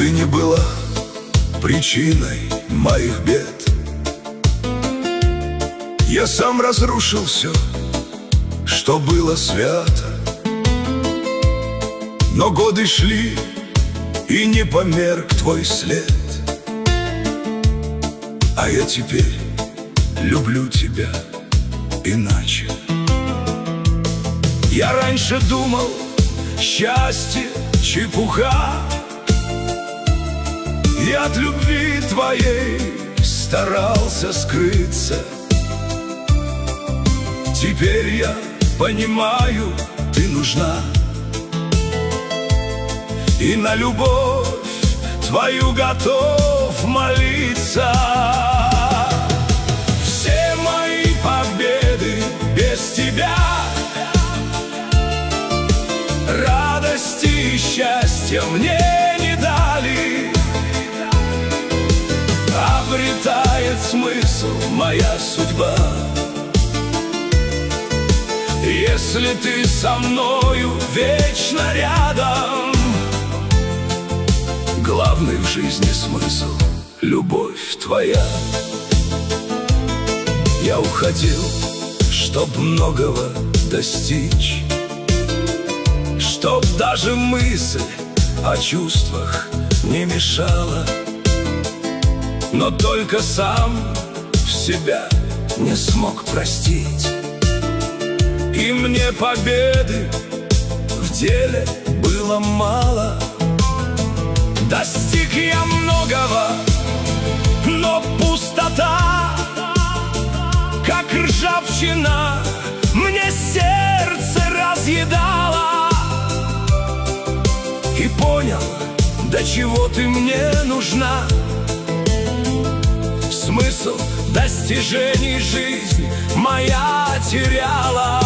Ты не была причиной моих бед. Я сам разрушил все, что было свято. Но годы шли, и не померк твой след. А я теперь люблю тебя иначе. Я раньше думал, счастье чепуха, и от любви твоей старался скрыться. Теперь я понимаю, ты нужна, и на любовь твою готов молиться. Все мои победы без тебя, радости и счастья мне не дали. Обретает смысл моя судьба, если ты со мною вечно рядом. Главный в жизни смысл — любовь твоя. Я уходил, чтоб многого достичь, чтоб даже мысль о чувствах не мешала. Но только сам себя не смог простить, и мне победы в деле было мало. Достиг я многого, но пустота, как ржавчина, мне сердце разъедала. И понял, до чего ты мне нужна. Смысл достижений жизнь моя теряла.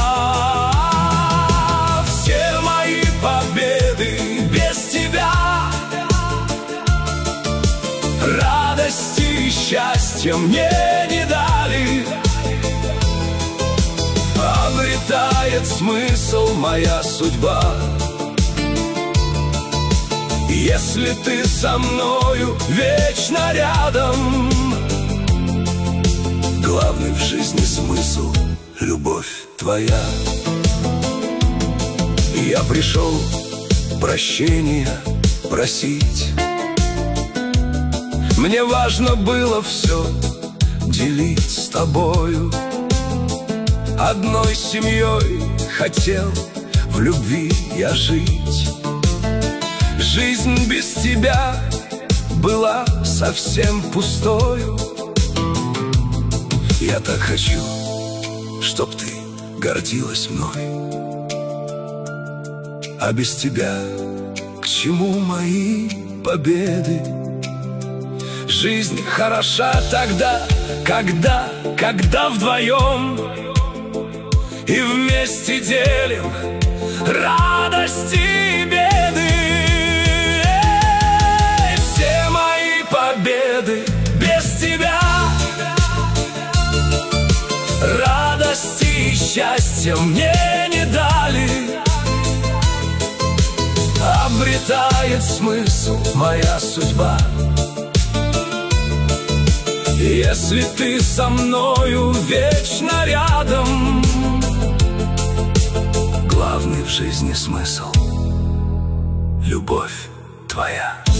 Все мои победы без тебя, радости и счастья мне не дали. Обретает смысл моя судьба, если ты со мною вечно рядом. Главный в жизни смысл — любовь твоя. Я пришел прощения просить. Мне важно было все делить с тобою. Одной семьей хотел в любви я жить. Жизнь без тебя была совсем пустою. Я так хочу, чтоб ты гордилась мной. А без тебя к чему мои победы? Жизнь хороша тогда, когда вдвоем и вместе делим радости и беды. Все мои победы без тебя, радости и счастья мне не дали. Обретает смысл моя судьба, если ты со мною вечно рядом. Главный в жизни смысл — любовь твоя.